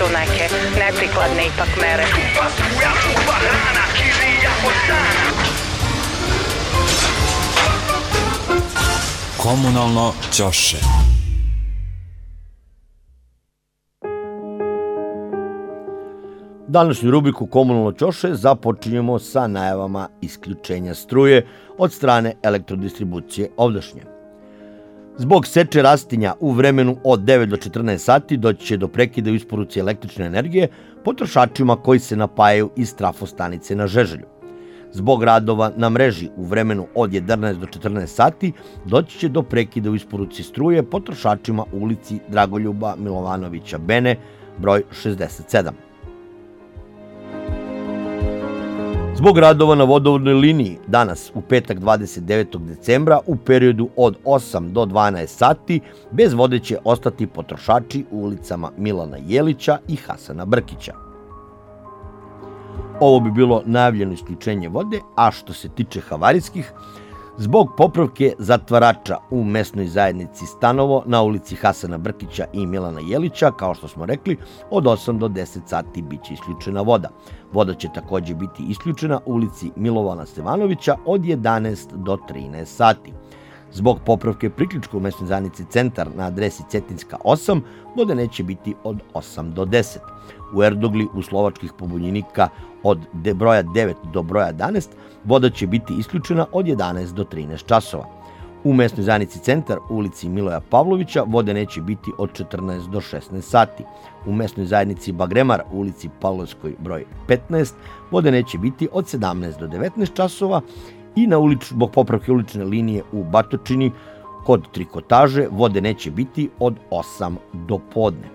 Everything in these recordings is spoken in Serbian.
neke neprikladne ipak mere. Komunalno ćoše. Današnju rubriku Komunalno ćoše započinjemo sa najavama isključenja struje od strane elektrodistribucije ovdašnje. Zbog seče rastinja u vremenu od 9 do 14 sati doći će do prekida u isporuci električne energije potrošačima koji se napajaju iz trafostanice na Žeželju. Zbog radova na mreži u vremenu od 11 do 14 sati doći će do prekida u isporuci struje potrošačima u ulici Dragoljuba Milovanovića Bene, broj 67. Zbog radova na vodovodnoj liniji danas u petak 29. decembra u periodu od 8 do 12 sati bez vode će ostati potrošači u ulicama Milana Jelića i Hasana Brkića. Ovo bi bilo najavljeno isključenje vode, a što se tiče havarijskih, zbog popravke zatvarača u mesnoj zajednici Stanovo na ulici Hasana Brkića i Milana Jelića, kao što smo rekli, od 8 do 10 sati bit će isključena voda. Voda će također biti isključena u ulici Milovana Stevanovića od 11 do 13 sati. Zbog popravke priključka u mesnoj zajednici Centar na adresi Cetinjska 8, vode neće biti od 8 do 10. U Erdogli u Slovačkih pobunjenika od broja 9 do broja 11, voda će biti isključena od 11 do 13 časova. U mesnoj zajednici Centar u ulici Miloja Pavlovića vode neće biti od 14 do 16 sati. U mesnoj zajednici Bagremar u ulici Pavlovskoj broj 15 vode neće biti od 17 do 19 časova i zbog popravke ulične linije u Batočini kod Trikotaže vode neće biti od 8 do podne.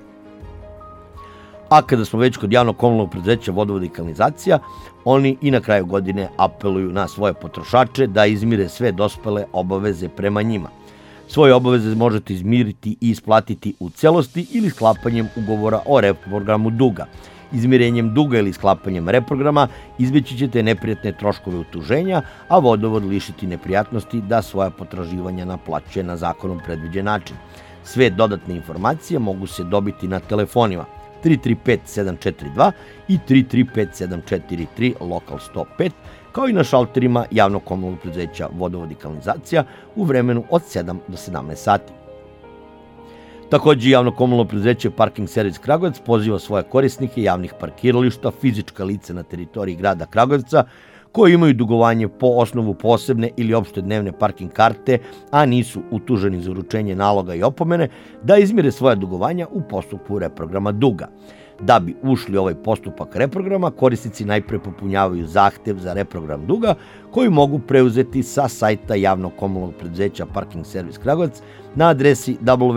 A kada smo već kod javnog komunalnog preduzeća Vodovod i kanalizacija, oni i na kraju godine apeluju na svoje potrošače da izmire sve dospele obaveze prema njima. Svoje obaveze možete izmiriti i isplatiti u celosti ili sklapanjem ugovora o reprogramu duga. Izmirenjem duga ili sklapanjem reprograma izbjeći ćete neprijatne troškove utuženja, a vodovod lišiti neprijatnosti da svoja potraživanja naplaćuje na zakonom predviđen način. Sve dodatne informacije mogu se dobiti na telefonima 335-742 i 335-743 lokal 105, kao i na šalterima javnog komunalnog preduzeća Vodovod i kanalizacija u vremenu od 7 do 17 sati. Također javno komunalno preduzeće Parking servis Kragujevac poziva svoje korisnike javnih parkirališta, fizička lica na teritoriji grada Kragujevca koji imaju dugovanje po osnovu posebne ili opšte dnevne parking karte, a nisu utuženi za uručenje naloga i opomene, da izmire svoja dugovanja u postupku reprograma duga. Da bi ušli u ovaj postupak reprograma, korisnici najpre popunjavaju zahtev za reprogram duga koji mogu preuzeti sa sajta javnog komunalnog preduzeća Parking servis Kragujevac na adresi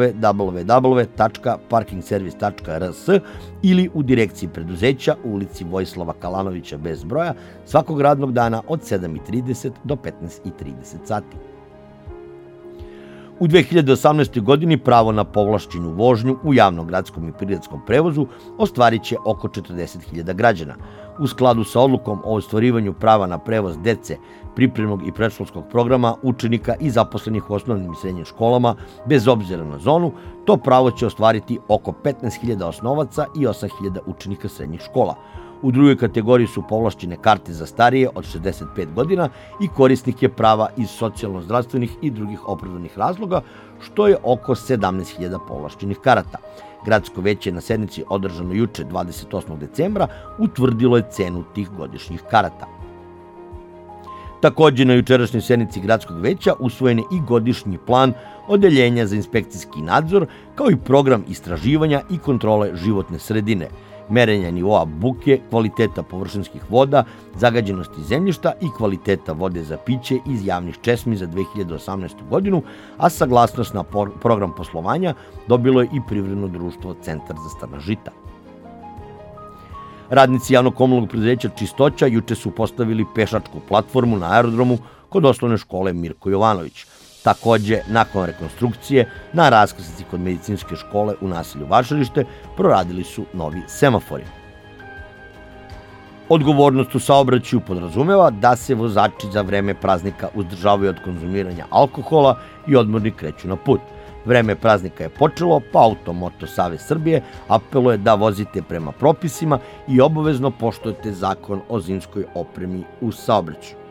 www.parkingservis.rs ili u direkciji preduzeća u ulici Vojislava Kalanovića bez broja svakog radnog dana od 7:30 do 15:30 sati. U 2018. godini pravo na povlašćenu vožnju u javnom gradskom i prigradskom prevozu ostvarit će oko 40.000 građana. U skladu sa odlukom o ostvarivanju prava na prevoz dece, pripremnog i predškolskog programa, učenika i zaposlenih u osnovnim i srednjim školama, bez obzira na zonu, to pravo će ostvariti oko 15.000 osnovaca i 8.000 učenika srednjih škola. U drugoj kategoriji su povlašćene karte za starije od 65 godina i korisnike prava iz socijalno-zdravstvenih i drugih opravdanih razloga, što je oko 17.000 povlašćenih karata. Gradsko veće na sednici održano juče 28. decembra utvrdilo je cenu tih godišnjih karata. Također na jučerašnjoj sednici Gradskog veća usvojen je i godišnji plan Odeljenja za inspekcijski nadzor, kao i program istraživanja i kontrole životne sredine, merenja nivoa buke, kvaliteta površinskih voda, zagađenosti zemljišta i kvaliteta vode za piće iz javnih česmi za 2018. godinu, a saglasnost na program poslovanja dobilo je i privredno društvo Centar za strna žita. Radnici javnog komunalnog preduzeća Čistoća juče su postavili pešačku platformu na aerodromu kod osnovne škole Mirko Jovanović. Također, nakon rekonstrukcije, na raskrsnici kod medicinske škole u naselju Vašarište proradili su novi semafori. Odgovornost u saobraćaju podrazumeva da se vozači za vreme praznika uzdržavaju od konzumiranja alkohola i odmorni kreću na put. Vreme praznika je počelo, pa Automoto Savez Srbije apeluje da vozite prema propisima i obavezno poštujete zakon o zimskoj opremi u saobraćaju.